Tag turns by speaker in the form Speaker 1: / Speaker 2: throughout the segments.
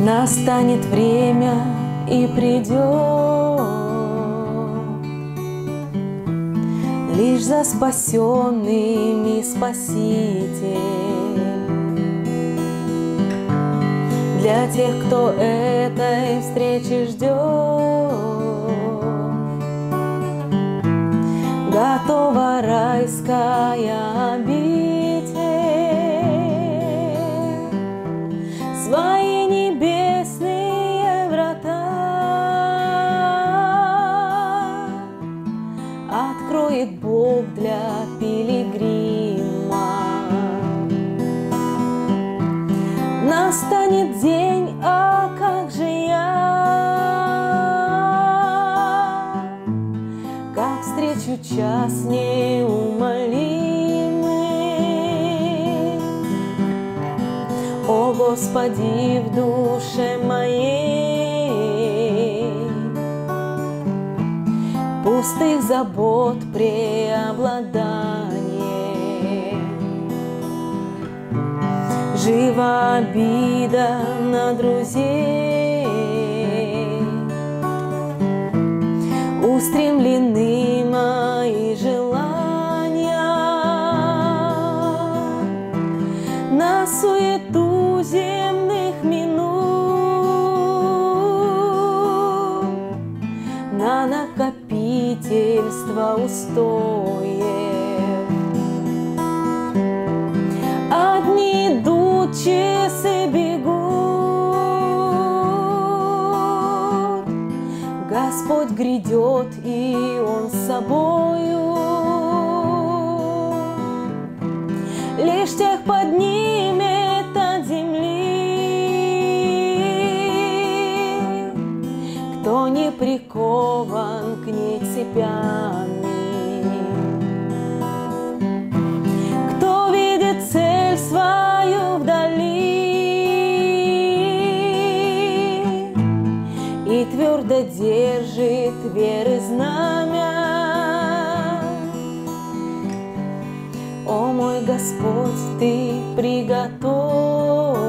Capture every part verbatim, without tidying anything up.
Speaker 1: Настанет время и придет лишь за спасенными Спаситель. Для тех, кто этой встречи ждет, готова райская обитель. Свои небесные врата откроет Бог для пилигрима. Настанет день, а как же я, как встречу час неумолимый. О Господи, в душе моей пустых забот преобладание. Жива обида на друзей, устремлены мои желания на суету земных минут, на накопительство устоев. Одни идут, часы бегут, Господь грядет, и Он с собою. Лишь тех поднимет от земли, кто не прикован к ней цепями, кто видит цель свою вдали и твердо держит веры знамя. О мой Господь, Ты приготовь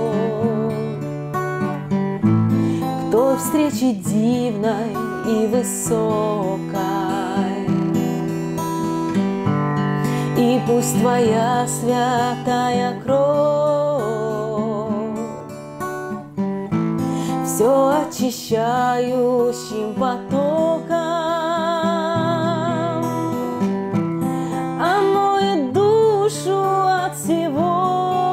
Speaker 1: к той встрече дивной и высокой, и пусть Твоя святая кровь все очищающим потоком омоет душу от всего,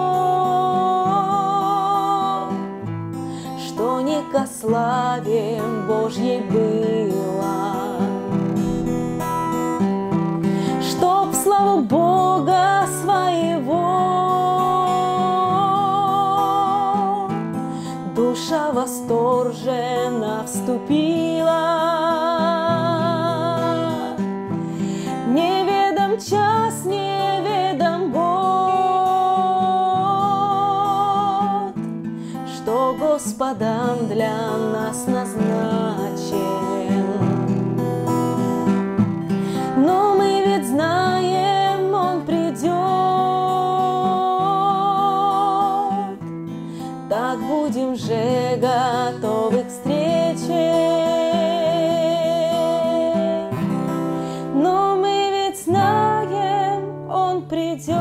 Speaker 1: что не ко славе Божьей было, чтоб в славу Бога своего душа восторженно вступила. Неведом час, неведом год, что Господом для нас назначен. Но мы ведь знаем, Он придет, так будем же готовы к встрече. Но мы ведь знаем, Он придет,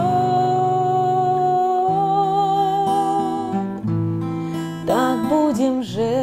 Speaker 1: так будем же